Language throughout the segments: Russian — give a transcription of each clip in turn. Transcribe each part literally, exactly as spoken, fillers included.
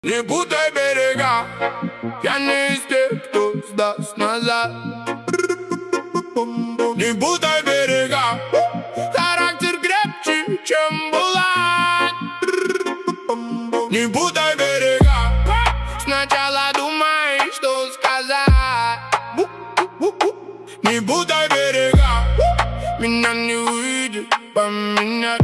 Не путай берега, я не из тех, кто сдаст назад. Не путай берега, характер крепче, чем булат. Не путай берега, сначала думай, что сказать. Не путай берега, меня не выйдет поменять.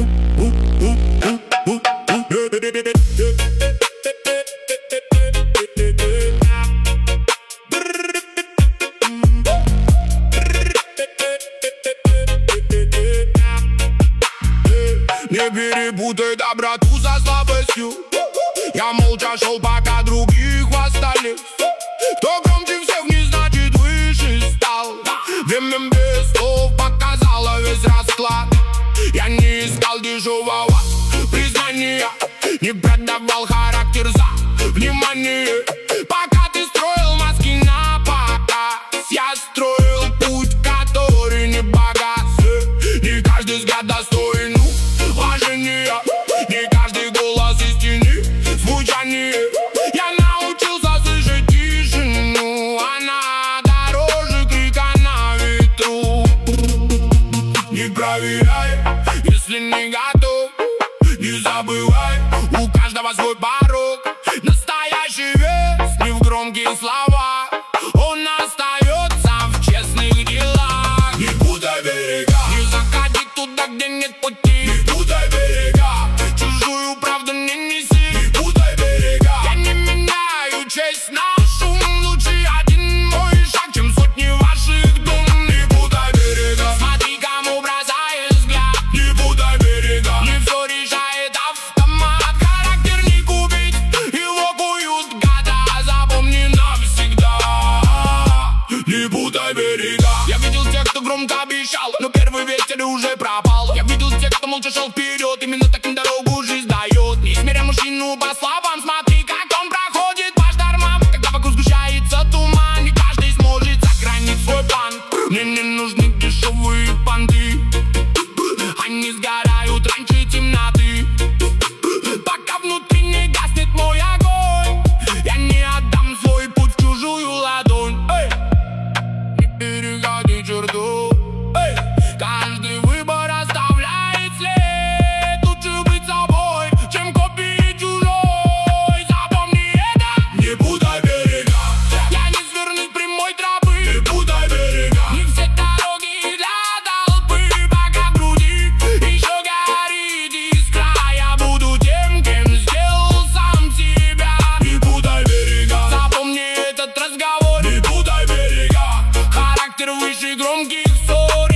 Не перепутай доброту со слабостью. Я молча шел, пока других хвастались. Кто громче всех, не значит выше стал. Время без слов показало весь расклад. Я не искал дешевого признания, не продавал характер за внимание. Пока ты строил маски на показ, я строил путь, который не богат. Не каждый взгляд достоин уважения, не каждый голос истины звучание. Я научился слышать тишину, она дороже крика на ветру. Не проверяй, если не готов, не забывай, у каждого свой порог. Настоящий вес не в громких словах, он остается в честных делах. Не путай берега, не заходи туда, где нет пути. Не путай берега, чужую правду не неси. Не путай берега, я не меняю честь на шум. Лучше один мой шаг, чем сотни ваших дум. Не путай берега, смотри, кому бросаешь взгляд. Не путай берега, не все решает автомат. Характер не купить, его куют года. Запомни навсегда. Не путай берега. Я видел тех, кто громко обещал, но первый ветер уже пропал. Я видел тех, кто молча шел вперед, именно таким дорогу жизнь дает. Не измеряй мужчину по словам, смотри, как он проходит по штормам. Когда вокруг сгущается туман, не каждый сможет сохранить свой план. Мне не нужны дешевые понты, они сгорают раньше темноты. Пока внутри не гаснет мой огонь, я не отдам свой путь в чужую ладонь. Эй! Не переходи черту, эй! Каждый выбор оставляет след. Лучше быть собой, чем копией чужой. Запомни это. Не путай берега, я не сверну с прямой тропы. Не путай берега, не все дороги для толпы. Пока в груди еще горит искра, я буду тем, кем сделал сам себя. Не путай берега, запомни этот разговор. Не путай берега, характер выше громких ссор.